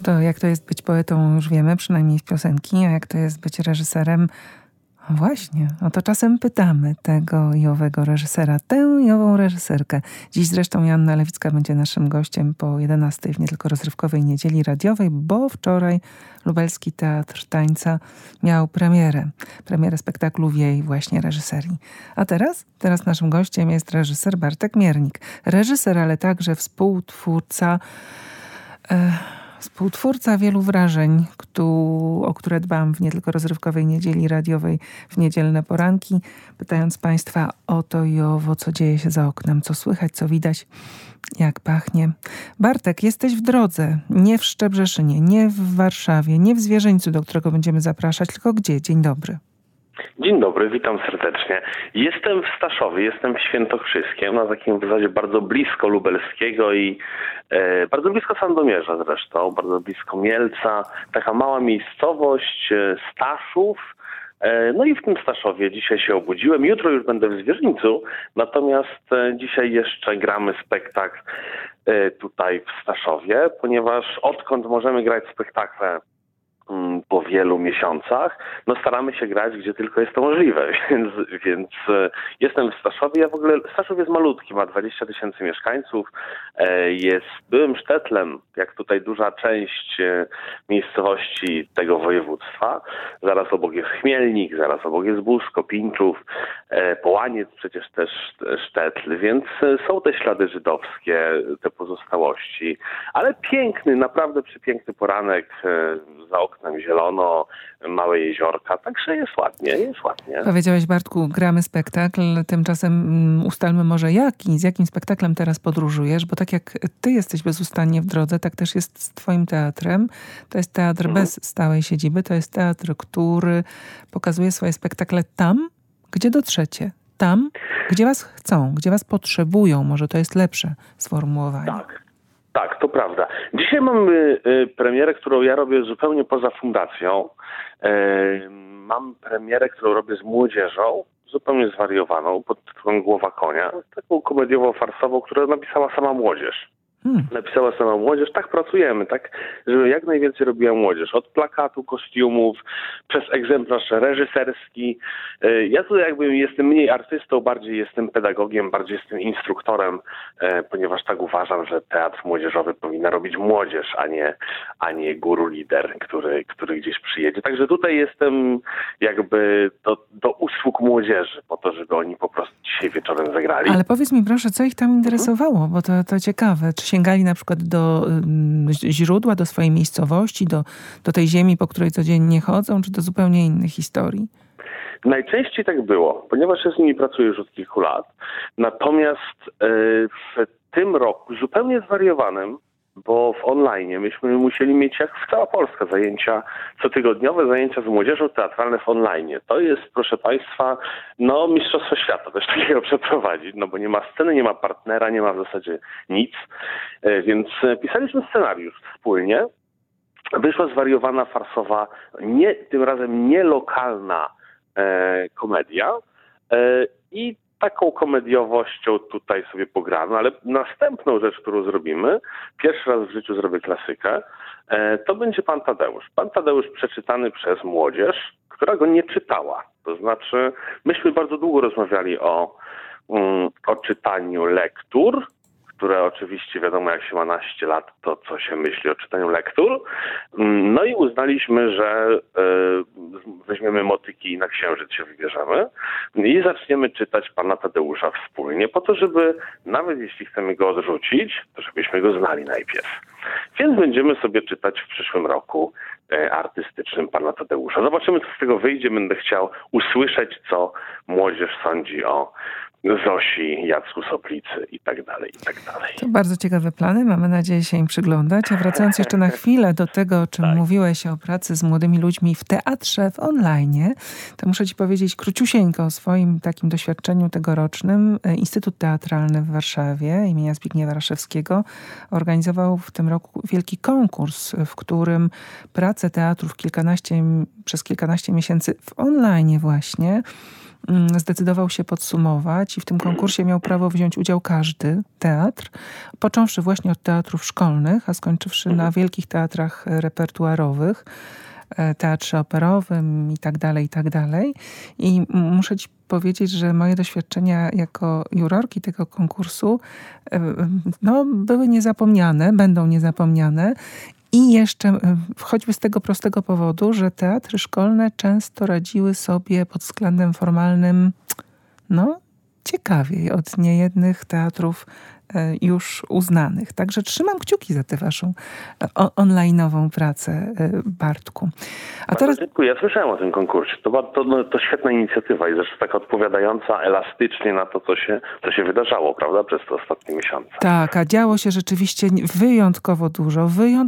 To jak to jest być poetą, już wiemy, przynajmniej z piosenki, a jak to jest być reżyserem? Właśnie, o to czasem pytamy tego i owego reżysera, tę i ową reżyserkę. Dziś zresztą Joanna Lewicka będzie naszym gościem po 11 w nie tylko rozrywkowej niedzieli radiowej, bo wczoraj Lubelski Teatr Tańca miał premierę spektaklu w jej właśnie reżyserii. A teraz naszym gościem jest reżyser Bartek Miernik. Reżyser, ale także współtwórca wielu wrażeń, o które dbam w nie tylko rozrywkowej niedzieli radiowej w niedzielne poranki, pytając Państwa o to i owo, co dzieje się za oknem, co słychać, co widać, jak pachnie. Bartek, jesteś w drodze, nie w Szczebrzeszynie, nie w Warszawie, nie w Zwierzyńcu, do którego będziemy zapraszać, tylko gdzie? Dzień dobry. Dzień dobry, witam serdecznie. Jestem w Staszowie, jestem w Świętokrzyskiem, na takim w zasadzie bardzo blisko Lubelskiego i bardzo blisko Sandomierza zresztą, bardzo blisko Mielca. Taka mała miejscowość, Staszów. No i w tym Staszowie dzisiaj się obudziłem. Jutro już będę w Zwierzyńcu, natomiast dzisiaj jeszcze gramy spektakl tutaj w Staszowie, ponieważ odkąd możemy grać spektakle po wielu miesiącach, no staramy się grać, gdzie tylko jest to możliwe, więc jestem w Staszowie. Ja w ogóle, Staszów jest malutki, ma 20 000 mieszkańców, jest byłym Sztetlem, jak tutaj duża część miejscowości tego województwa. Zaraz obok jest Chmielnik, zaraz obok jest Busko, Pińczów, Połaniec przecież też Sztetl, więc są te ślady żydowskie, te pozostałości, ale piękny, naprawdę przepiękny poranek, za oknem zielono, małe jeziorka, także jest ładnie. Powiedziałeś, Bartku, gramy spektakl, tymczasem ustalmy może z jakim spektaklem teraz podróżujesz, bo tak jak ty jesteś bezustannie w drodze, tak też jest z twoim teatrem. To jest teatr bez stałej siedziby, to jest teatr, który pokazuje swoje spektakle tam, gdzie dotrzecie. Tam, gdzie was chcą, gdzie was potrzebują, może to jest lepsze sformułowanie. Tak, to prawda. Dzisiaj mamy premierę, którą ja robię zupełnie poza fundacją. Mam premierę, którą robię z młodzieżą, zupełnie zwariowaną, pod tytułem Głowa konia. Taką komediowo-farsową, którą napisała sama młodzież. Napisała sama młodzież. Tak pracujemy, tak, żeby jak najwięcej robiła młodzież. Od plakatu, kostiumów, przez egzemplarz reżyserski. Ja tutaj jakby jestem mniej artystą, bardziej jestem pedagogiem, bardziej jestem instruktorem, ponieważ tak uważam, że teatr młodzieżowy powinna robić młodzież, a nie guru lider, który gdzieś przyjedzie. Także tutaj jestem jakby do usług młodzieży, po to, żeby oni po prostu dzisiaj wieczorem zagrali. Ale powiedz mi proszę, co ich tam interesowało, bo to ciekawe. Czy sięgali na przykład do źródła, do swojej miejscowości, do tej ziemi, po której codziennie chodzą, czy do zupełnie innych historii? Najczęściej tak było, ponieważ ja z nimi pracuję już od kilku lat. Natomiast w tym roku zupełnie zwariowanym, bo w online myśmy musieli mieć, jak cała Polska, cotygodniowe zajęcia z młodzieżą teatralne w online. To jest, proszę Państwa, mistrzostwo świata też takiego przeprowadzić, bo nie ma sceny, nie ma partnera, nie ma w zasadzie nic. Więc pisaliśmy scenariusz wspólnie. Wyszła zwariowana, farsowa, tym razem nie lokalna komedia i taką komediowością tutaj sobie pogramy, ale następną rzecz, którą zrobimy, pierwszy raz w życiu zrobię klasykę, to będzie Pan Tadeusz. Pan Tadeusz przeczytany przez młodzież, która go nie czytała. To znaczy, myśmy bardzo długo rozmawiali o czytaniu lektur, które oczywiście wiadomo, jak się ma naście lat, to co się myśli o czytaniu lektur. No i uznaliśmy, że weźmiemy motyki i na księżyc się wybierzemy i zaczniemy czytać Pana Tadeusza wspólnie, po to, żeby nawet jeśli chcemy go odrzucić, to żebyśmy go znali najpierw. Więc będziemy sobie czytać w przyszłym roku artystycznym Pana Tadeusza. Zobaczymy, co z tego wyjdzie. Będę chciał usłyszeć, co młodzież sądzi o Zosi, Jacku Soplicy i tak dalej, i tak dalej. To bardzo ciekawe plany, mamy nadzieję się im przyglądać. A wracając jeszcze na chwilę do tego, o czym mówiłeś, o pracy z młodymi ludźmi w teatrze, w online, to muszę ci powiedzieć króciusieńko o swoim takim doświadczeniu tegorocznym. Instytut Teatralny w Warszawie imienia Zbigniewa Raszewskiego organizował w tym roku wielki konkurs, w którym pracę teatrów przez kilkanaście miesięcy w online właśnie zdecydował się podsumować i w tym konkursie miał prawo wziąć udział każdy teatr, począwszy właśnie od teatrów szkolnych, a skończywszy na wielkich teatrach repertuarowych, teatrze operowym i tak dalej, i tak dalej. I muszę ci powiedzieć, że moje doświadczenia jako jurorki tego konkursu były niezapomniane, będą niezapomniane. I jeszcze choćby z tego prostego powodu, że teatry szkolne często radziły sobie pod względem formalnym ciekawiej od niejednych teatrów już uznanych. Także trzymam kciuki za tę waszą online'ową pracę, Bartku. A teraz... Dziękuję. Ja słyszałem o tym konkursie. To świetna inicjatywa i zresztą tak odpowiadająca elastycznie na to, co się wydarzało, prawda, przez te ostatnie miesiące. Tak, a działo się rzeczywiście wyjątkowo dużo.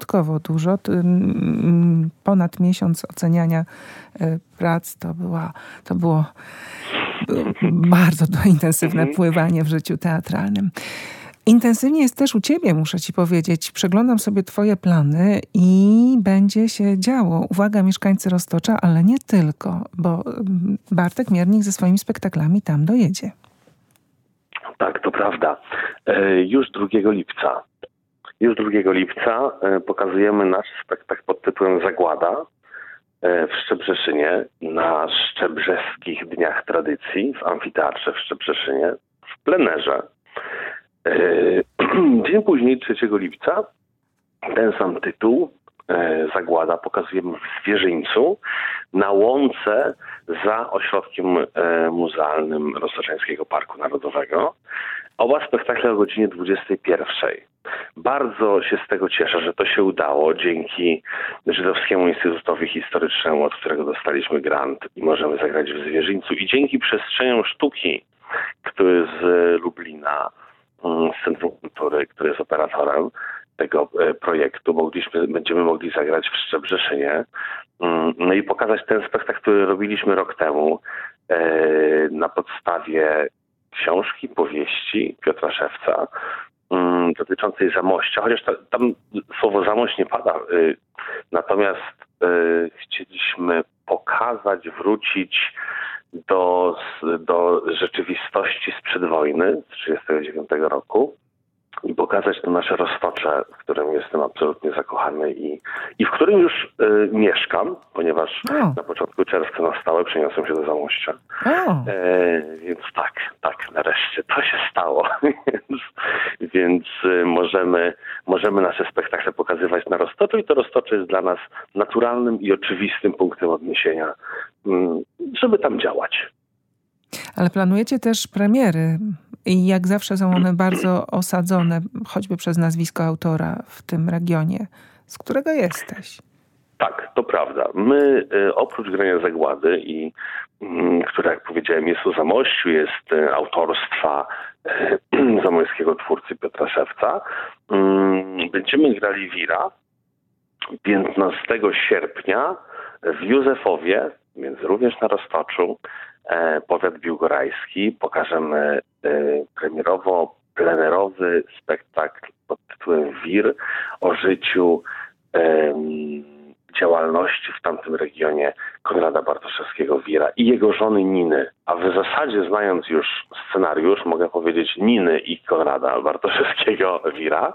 Ponad miesiąc oceniania prac to było bardzo intensywne pływanie w życiu teatralnym. Intensywnie jest też u ciebie, muszę ci powiedzieć. Przeglądam sobie twoje plany i będzie się działo. Uwaga, mieszkańcy Roztocza, ale nie tylko, bo Bartek Miernik ze swoimi spektaklami tam dojedzie. Tak, to prawda. Już 2 lipca. Pokazujemy nasz spektakl pod tytułem Zagłada w Szczebrzeszynie na Szczebrzeskich Dniach Tradycji w Amfiteatrze w Szczebrzeszynie w plenerze. Dzień później, 3 lipca, ten sam tytuł, Zagłada, pokazujemy w Zwierzyńcu na łące za ośrodkiem muzealnym Roztoczańskiego Parku Narodowego. Oba spektakle o godzinie 21. Bardzo się z tego cieszę, że to się udało dzięki Żydowskiemu Instytutowi Historycznemu, od którego dostaliśmy grant i możemy zagrać w Zwierzyńcu, i dzięki Przestrzeniom Sztuki, który z Lublina, z Centrum Kultury, który jest operatorem tego projektu, będziemy mogli zagrać w Szczebrzeszynie. No i pokazać ten spektakl, który robiliśmy rok temu na podstawie książki, powieści Piotra Szewca dotyczącej Zamościa, chociaż tam słowo Zamość nie pada. Natomiast chcieliśmy pokazać, wrócić do rzeczywistości sprzed wojny z 1939 roku i pokazać to nasze Roztocze, w którym jestem absolutnie zakochany i w którym już mieszkam, ponieważ na początku czerwca na stałe przeniosłem się do Zamościa. Więc tak, nareszcie to się stało. Więc możemy nasze spektakle pokazywać na Roztoczu i to Roztocze jest dla nas naturalnym i oczywistym punktem odniesienia, żeby tam działać. Ale planujecie też premiery i jak zawsze są one bardzo osadzone, choćby przez nazwisko autora w tym regionie, z którego jesteś. Tak, to prawda. My oprócz grania Zagłady, która, jak powiedziałem, jest o Zamościu, jest autorstwa zamojskiego twórcy Piotra Szewca, będziemy grali Wira 15 sierpnia w Józefowie, więc również na Roztoczu, powiat biłgorajski. Pokażemy premierowo-plenerowy spektakl pod tytułem Wir o życiu, działalności w tamtym regionie Konrada Bartoszewskiego Wira i jego żony Niny. A w zasadzie, znając już scenariusz, mogę powiedzieć Niny i Konrada Bartoszewskiego Wira.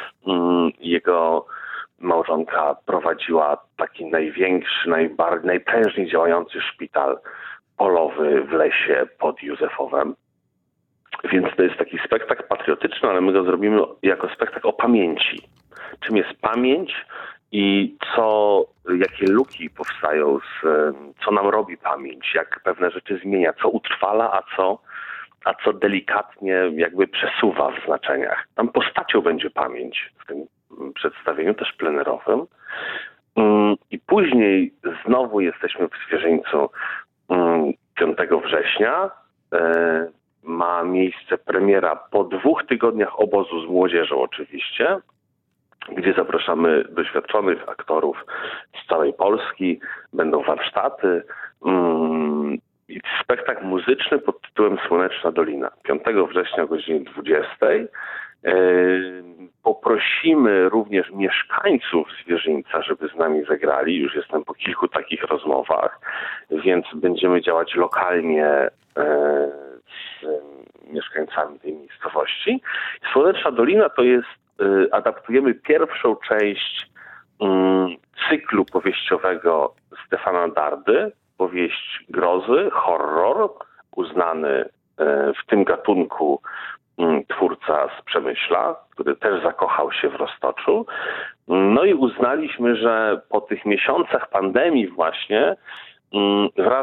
Jego małżonka prowadziła taki największy, najprężniej działający szpital polowy w lesie pod Józefowem. Więc to jest taki spektakl patriotyczny, ale my go zrobimy jako spektakl o pamięci. Czym jest pamięć i jakie luki powstają, co nam robi pamięć, jak pewne rzeczy zmienia, co utrwala, a co delikatnie jakby przesuwa w znaczeniach. Tam postacią będzie pamięć w tym przedstawieniu, też plenerowym. I później znowu jesteśmy w Zwierzyńcu 5 września. Ma miejsce premiera po 2 tygodniach obozu z młodzieżą oczywiście, gdzie zapraszamy doświadczonych aktorów z całej Polski. Będą warsztaty. Spektakl muzyczny pod tytułem Słoneczna Dolina. 5 września o godzinie 20. Poprosimy również mieszkańców Zwierzyńca, żeby z nami zagrali. Już jestem po kilku takich rozmowach, więc będziemy działać lokalnie z mieszkańcami tej miejscowości. Słoneczna Dolina to jest, adaptujemy pierwszą część cyklu powieściowego Stefana Dardy, powieść grozy, horror, uznany w tym gatunku twórca z Przemyśla, który też zakochał się w Roztoczu. No i uznaliśmy, że po tych miesiącach pandemii właśnie wraz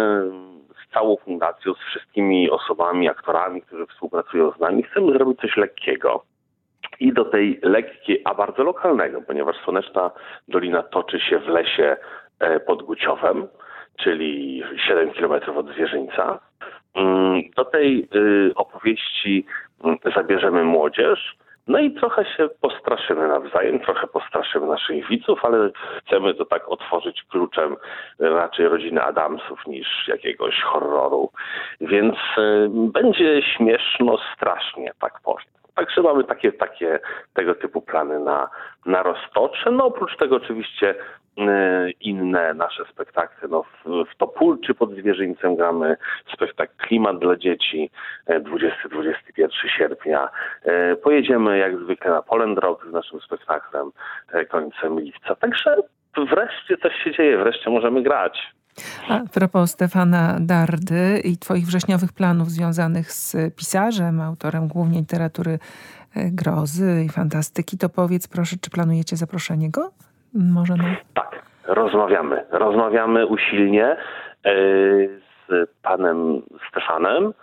z całą fundacją, z wszystkimi osobami, aktorami, którzy współpracują z nami, chcemy zrobić coś lekkiego. I do tej lekkiej, a bardzo lokalnego, ponieważ Słoneczna Dolina toczy się w lesie pod Guciowem, czyli 7 km od Zwierzyńca. Do tej opowieści zabierzemy młodzież, no i trochę się postraszymy nawzajem, trochę postraszymy naszych widzów, ale chcemy to tak otworzyć kluczem raczej rodziny Adamsów niż jakiegoś horroru. Więc będzie śmieszno, strasznie, tak powiem. Także mamy takie tego typu plany na Roztocze. No oprócz tego oczywiście inne nasze spektakle. No, w Topólczy pod Zwierzyńcem gramy spektakl Klimat dla dzieci 20-21 sierpnia. Pojedziemy jak zwykle na Poland Rock z naszym spektaklem końcem lipca. Także wreszcie coś się dzieje, wreszcie możemy grać. A propos Stefana Dardy i twoich wrześniowych planów związanych z pisarzem, autorem głównie literatury grozy i fantastyki, to powiedz proszę, czy planujecie zaproszenie go? Może no? Tak, rozmawiamy usilnie z panem Stefanem.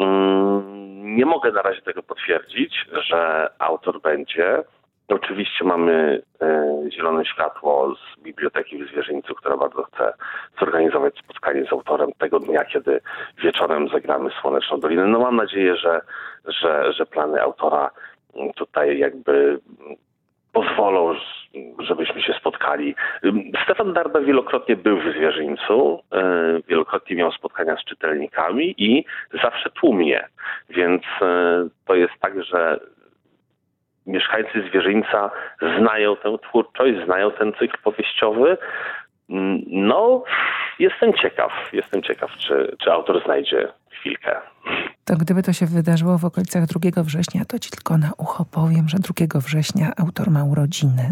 Nie mogę na razie tego potwierdzić, że autor będzie. Oczywiście mamy zielone światło z biblioteki w Zwierzyńcu, która bardzo chce zorganizować spotkanie z autorem tego dnia, kiedy wieczorem zagramy Słoneczną Dolinę. No mam nadzieję, że plany autora tutaj jakby pozwolą, żebyśmy się spotkali. Stefan Darda wielokrotnie był w Zwierzyńcu, wielokrotnie miał spotkania z czytelnikami i zawsze tłumnie. Więc to jest tak, że mieszkańcy Zwierzyńca znają tę twórczość, znają ten cykl powieściowy. No, jestem ciekaw, czy autor znajdzie chwilkę. To gdyby to się wydarzyło w okolicach 2 września, to ci tylko na ucho powiem, że 2 września autor ma urodziny.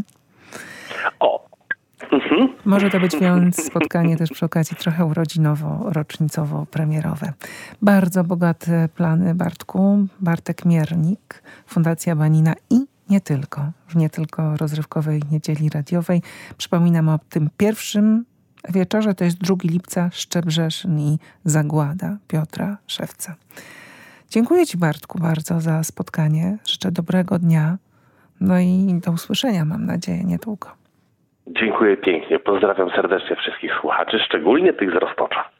O! Może to być więc spotkanie też przy okazji trochę urodzinowo-rocznicowo-premierowe. Bardzo bogate plany, Bartku. Bartek Miernik, Fundacja Banina i nie tylko rozrywkowej niedzieli radiowej. Przypominam o tym pierwszym wieczorze, to jest 2 lipca, Szczebrzeszyn i Zagłada Piotra Szewca. Dziękuję ci, Bartku, bardzo za spotkanie. Życzę dobrego dnia. No i do usłyszenia, mam nadzieję, niedługo. Dziękuję pięknie. Pozdrawiam serdecznie wszystkich słuchaczy, szczególnie tych z Roztocza.